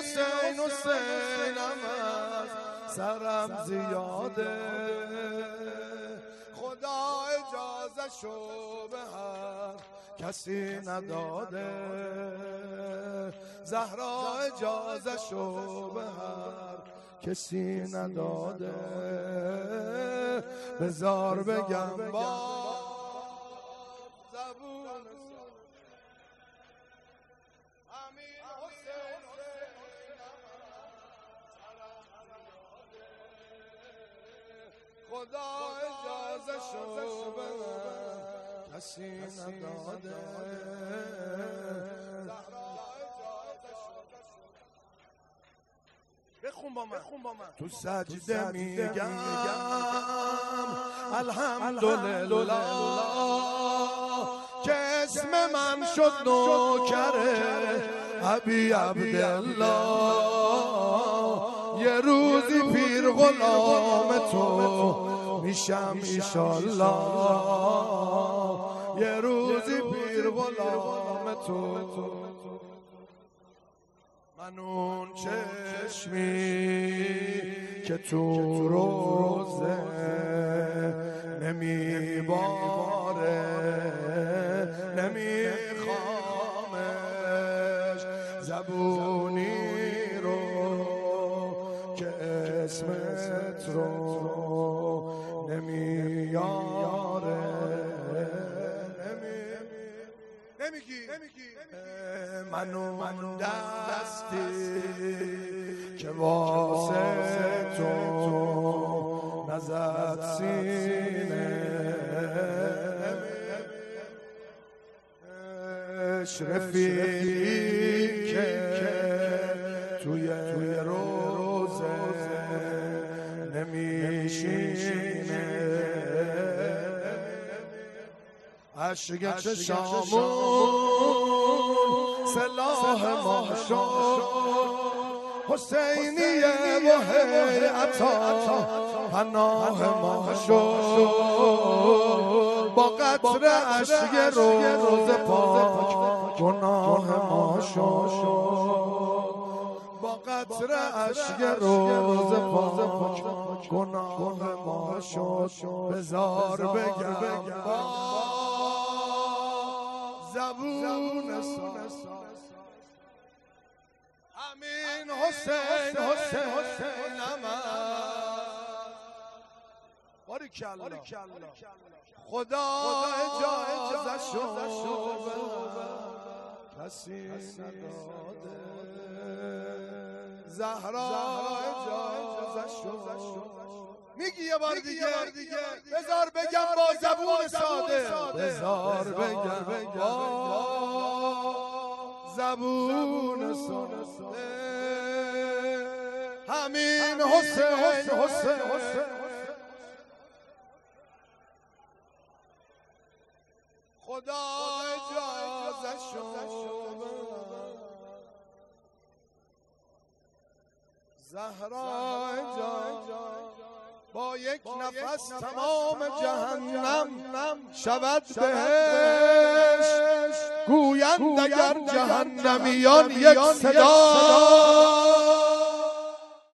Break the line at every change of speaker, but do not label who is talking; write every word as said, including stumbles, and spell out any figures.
حسین حسینم از سرم زیاده، خدا اجازه شو به هر کسی نداده، زهرا اجازه شو به هر کسی نداده، بذار بگم با زبون امین حسین خدا اجازه شو به من کسی نداده، بخون با من تو سجده میگم الحمدلله که اسم من شد نوکره ابی عبدالله، یه روزی پیر غلام تو میشم ایشالله، یه روزی پیر غلام تو، من اون چشمی که تو روزه نمیباره نمیخوامش، زبونی رو که اسمت رو نمیاره، نمیگی منو من دستی که واسه تو نزد سینه، رفیقی که توی روزه نمیشینه، عشق چشامون سلاح ما شد، حسینیه و هیئتا پناه ما شد، با قطر عشق روز پاک گناه ما شد، با قطر عشق روز پاک گناه ما شد، بذار بگم زبون امین حسین حسین حسینم باریکالله، خدا اجازه شو کسی نداده، زهرا اجازه شو، میگی یه بار دیگه بذار بگم با زبون ساده، بذار بگم با زبون ساده، همین حسین حسین خدا اجازه شو زهرا اجازه با یک نفس تمام جهنم شود بهشت، گویند اگر جهنمیان یک صدا